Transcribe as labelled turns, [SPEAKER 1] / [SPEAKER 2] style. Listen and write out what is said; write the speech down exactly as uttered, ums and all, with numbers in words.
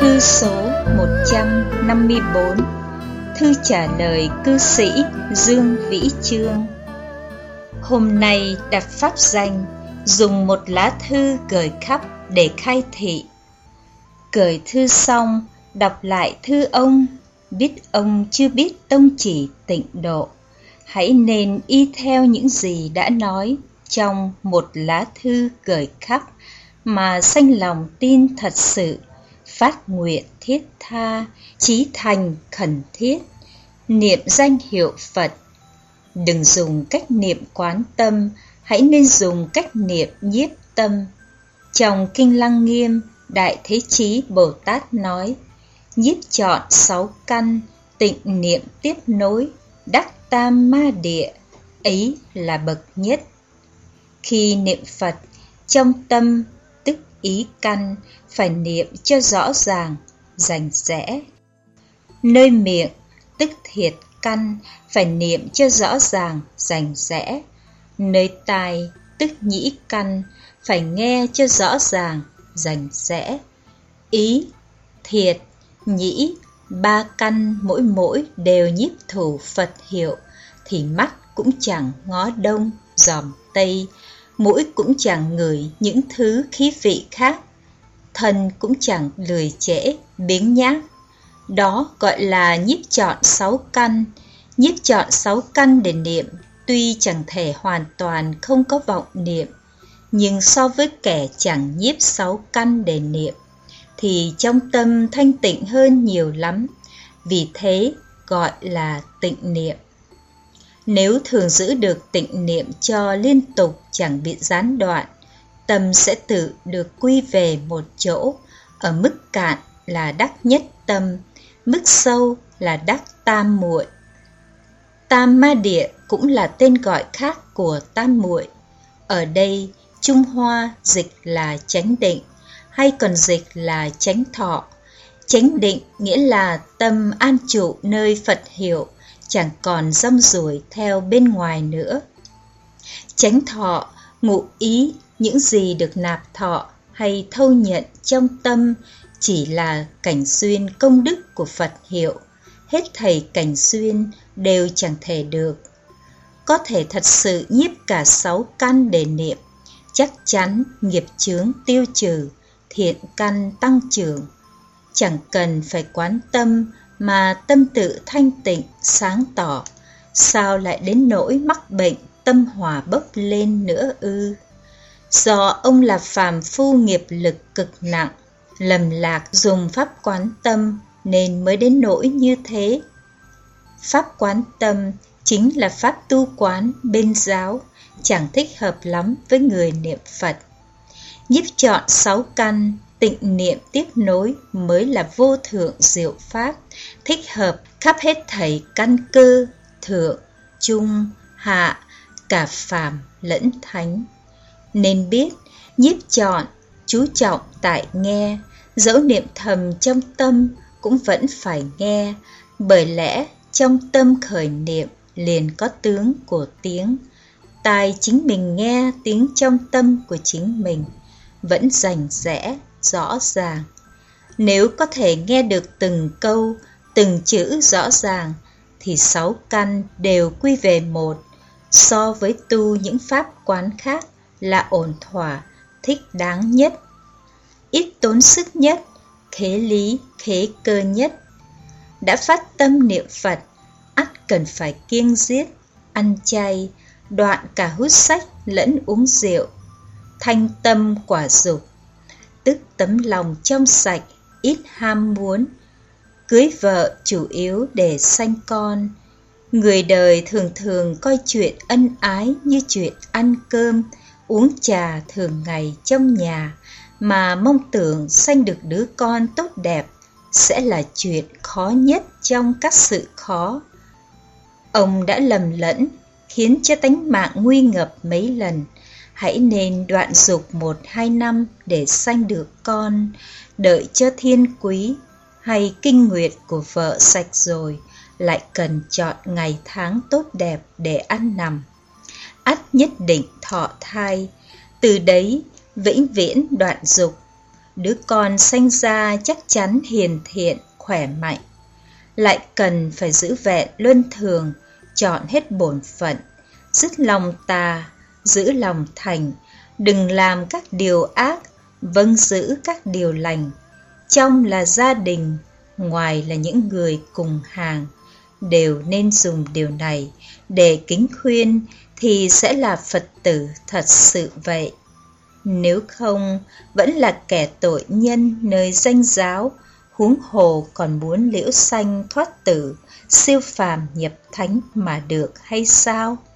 [SPEAKER 1] Thư số một trăm năm mươi bốn. Thư trả lời cư sĩ Dương Vĩ Chương. Hôm nay đặt pháp danh, dùng một lá thư gửi khắp để khai thị. Gửi thư xong, đọc lại thư ông, biết ông chưa biết tông chỉ tịnh độ, hãy nên y theo những gì đã nói trong một lá thư gửi khắp mà sanh lòng tin thật sự, phát nguyện thiết tha, chí thành khẩn thiết, niệm danh hiệu Phật. Đừng dùng cách niệm quán tâm, hãy nên dùng cách niệm nhiếp tâm. Trong Kinh Lăng Nghiêm, Đại Thế Chí Bồ Tát nói, nhiếp chọn sáu căn, tịnh niệm tiếp nối, đắc tam ma địa, ấy là bậc nhất. Khi niệm Phật, trong tâm tức ý căn, phải niệm cho rõ ràng, rành rẽ. Nơi miệng tức thiệt căn, phải niệm cho rõ ràng, rành rẽ. Nơi tai tức nhĩ căn, phải nghe cho rõ ràng, rành rẽ. Ý, thiệt, nhĩ, ba căn mỗi mỗi đều nhiếp thủ Phật hiệu, thì mắt cũng chẳng ngó đông, dòm tây, mũi cũng chẳng ngửi những thứ khí vị khác, thân cũng chẳng lười trễ, biếng nhác. Đó gọi là nhiếp chọn sáu căn. Nhiếp chọn sáu căn để niệm, tuy chẳng thể hoàn toàn không có vọng niệm, nhưng so với kẻ chẳng nhiếp sáu căn để niệm, thì trong tâm thanh tịnh hơn nhiều lắm. Vì thế gọi là tịnh niệm. Nếu thường giữ được tịnh niệm cho liên tục chẳng bị gián đoạn, tâm sẽ tự được quy về một chỗ, ở mức cạn là đắc nhất tâm, mức sâu là đắc tam muội. Tam ma địa cũng là tên gọi khác của tam muội. Ở đây Trung Hoa dịch là chánh định, hay còn dịch là chánh thọ. Chánh định nghĩa là tâm an trụ nơi Phật hiệu, chẳng còn rong ruổi theo bên ngoài nữa. Chánh thọ ngụ ý những gì được nạp thọ hay thâu nhận trong tâm chỉ là cảnh duyên công đức của Phật hiệu. Hết thảy cảnh duyên đều chẳng thể được. Có thể thật sự nhiếp cả sáu căn để niệm, chắc chắn nghiệp chướng tiêu trừ, thiện căn tăng trưởng. Chẳng cần phải quán tâm mà tâm tự thanh tịnh, sáng tỏ, sao lại đến nỗi mắc bệnh tâm hỏa bốc lên nữa ư? Do ông là phàm phu nghiệp lực cực nặng, lầm lạc dùng pháp quán tâm nên mới đến nỗi như thế. Pháp quán tâm chính là pháp tu quán bên giáo, chẳng thích hợp lắm với người niệm Phật. Nhiếp chọn sáu căn, tịnh niệm tiếp nối mới là vô thượng diệu pháp, thích hợp khắp hết thảy căn cơ, thượng, trung, hạ, cả phàm lẫn thánh. Nên biết, nhiếp chọn, chú trọng tại nghe, dẫu niệm thầm trong tâm cũng vẫn phải nghe, bởi lẽ trong tâm khởi niệm liền có tướng của tiếng. Tai chính mình nghe tiếng trong tâm của chính mình, vẫn rành rẽ, rõ ràng. Nếu có thể nghe được từng câu, từng chữ rõ ràng, thì sáu căn đều quy về một, so với tu những pháp quán khác là ổn thỏa, thích đáng nhất, ít tốn sức nhất, khế lý, khế cơ nhất. Đã phát tâm niệm Phật, ắt cần phải kiêng giết, ăn chay, đoạn cả hút sách lẫn uống rượu. Thanh tâm quả dục, tức tấm lòng trong sạch, ít ham muốn. Cưới vợ chủ yếu để sanh con. Người đời thường thường coi chuyện ân ái như chuyện ăn cơm, uống trà thường ngày trong nhà, mà mong tưởng sanh được đứa con tốt đẹp sẽ là chuyện khó nhất trong các sự khó. Ông đã lầm lẫn, khiến cho tánh mạng nguy ngập mấy lần. Hãy nên đoạn dục một hai năm để sanh được con, đợi cho thiên quý hay kinh nguyệt của vợ sạch rồi, lại cần chọn ngày tháng tốt đẹp để ăn nằm. Ắt nhất định thọ thai, từ đấy vĩnh viễn đoạn dục. đứa con sanh ra chắc chắn hiền thiện, khỏe mạnh, lại cần phải giữ vẹn luân thường, chọn hết bổn phận, dứt lòng tà, giữ lòng thành, đừng làm các điều ác, vâng giữ các điều lành. Trong là gia đình, ngoài là những người cùng hàng, đều nên dùng điều này để kính khuyên thì sẽ là Phật tử thật sự vậy. Nếu không, vẫn là kẻ tội nhân nơi danh giáo, huống hồ còn muốn liễu sanh thoát tử, siêu phàm nhập thánh mà được hay sao?